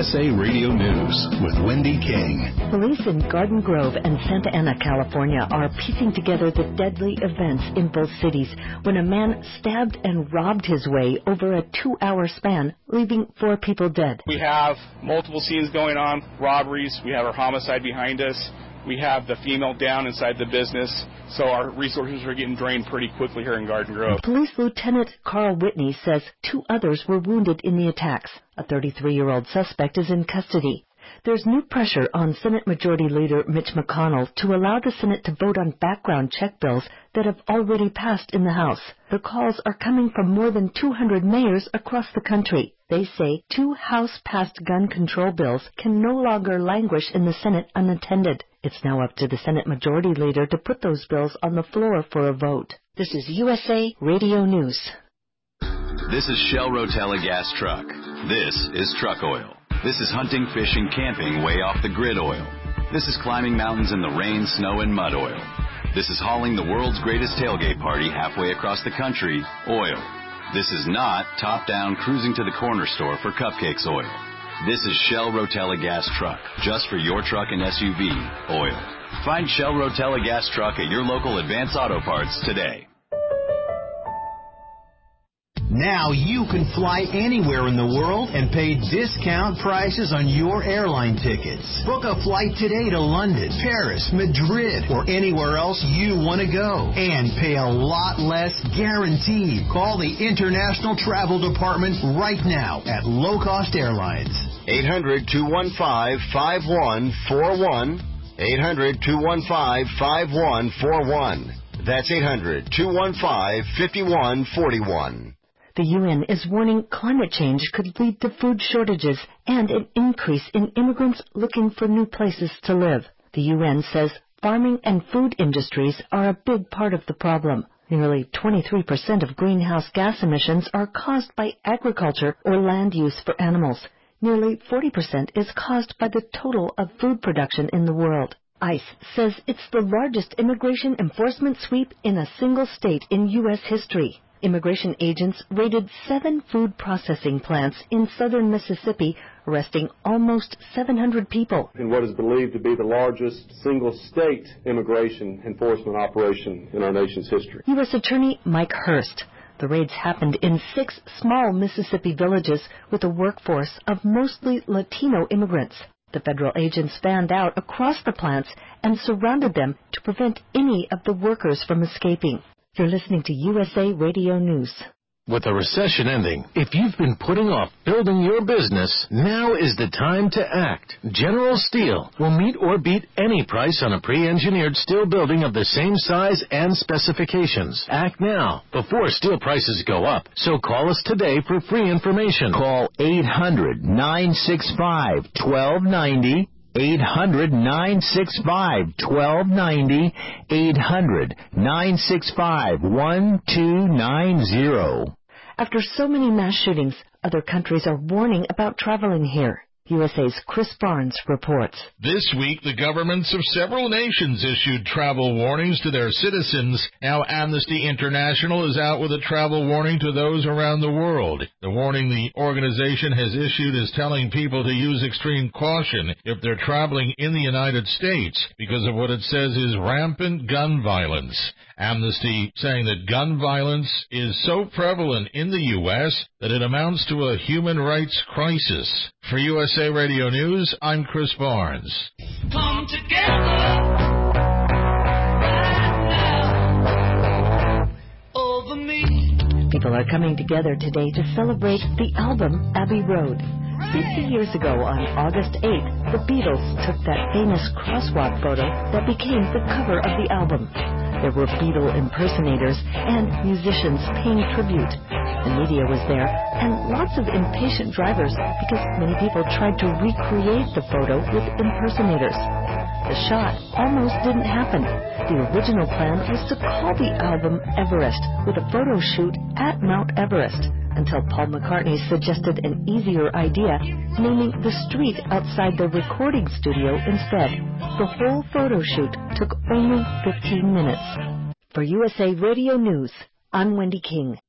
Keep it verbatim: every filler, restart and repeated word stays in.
S A Radio News with Wendy King. Police in Garden Grove and Santa Ana, California are piecing together the deadly events in both cities when a man stabbed and robbed his way over a two-hour span, leaving four people dead. We have multiple scenes going on, robberies. We have our homicide behind us. We have the female down inside the business, so our resources are getting drained pretty quickly here in Garden Grove. Police Lieutenant Carl Whitney says two others were wounded in the attacks. A thirty-three-year-old suspect is in custody. There's new pressure on Senate Majority Leader Mitch McConnell to allow the Senate to vote on background check bills that have already passed in the House. The calls are coming from more than two hundred mayors across the country. They say two House-passed gun control bills can no longer languish in the Senate unattended. It's now up to the Senate Majority Leader to put those bills on the floor for a vote. This is U S A Radio News. This is Shell Rotella gas truck. This is truck oil. This is hunting, fishing, camping way off the grid oil. This is climbing mountains in the rain, snow, and mud oil. This is hauling the world's greatest tailgate party halfway across the country, oil. This is not top-down cruising to the corner store for cupcakes oil. This is Shell Rotella gas truck, just for your truck and S U V, oil. Find Shell Rotella gas truck at your local Advance Auto Parts today. Now you can fly anywhere in the world and pay discount prices on your airline tickets. Book a flight today to London, Paris, Madrid, or anywhere else you want to go. And pay a lot less guaranteed. Call the International Travel Department right now at Low Cost Airlines. eight hundred, two one five, five one four one. eight hundred, two one five, five one four one. That's eight hundred, two one five, five one four one. The U N is warning climate change could lead to food shortages and an increase in immigrants looking for new places to live. The U N says farming and food industries are a big part of the problem. Nearly twenty-three percent of greenhouse gas emissions are caused by agriculture or land use for animals. Nearly forty percent is caused by the total of food production in the world. ICE says it's the largest immigration enforcement sweep in a single state in U S history. Immigration agents raided seven food processing plants in southern Mississippi, arresting almost seven hundred people. In what is believed to be the largest single-state immigration enforcement operation in our nation's history. U S Attorney Mike Hurst. The raids happened in six small Mississippi villages with a workforce of mostly Latino immigrants. The federal agents fanned out across the plants and surrounded them to prevent any of the workers from escaping. You're listening to U S A Radio News. With the recession ending, if you've been putting off building your business, now is the time to act. General Steel will meet or beat any price on a pre-engineered steel building of the same size and specifications. Act now, before steel prices go up. So call us today for free information. Call eight hundred, nine six five, one two nine zero. eight hundred, nine six five, one two nine zero. eight hundred, nine six five, one two nine zero. After so many mass shootings, other countries are warning about traveling here. U S A's Chris Barnes reports. This week, the governments of several nations issued travel warnings to their citizens. Now Amnesty International is out with a travel warning to those around the world. The warning the organization has issued is telling people to use extreme caution if they're traveling in the United States because of what it says is rampant gun violence. Amnesty saying that gun violence is so prevalent in the U S that it amounts to a human rights crisis. For U S A Radio News, I'm Chris Barnes. Come together right now over me. People are coming together today to celebrate the album Abbey Road. Fifty years ago, on August eighth, the Beatles took that famous crosswalk photo that became the cover of the album. There were Beatle impersonators and musicians paying tribute. The media was there, and lots of impatient drivers because many people tried to recreate the photo with impersonators. The shot almost didn't happen. The original plan was to call the album Everest with a photo shoot at Mount Everest, until Paul McCartney suggested an easier idea, naming the street outside the recording studio instead. The whole photo shoot took only fifteen minutes. For U S A Radio News, I'm Wendy King.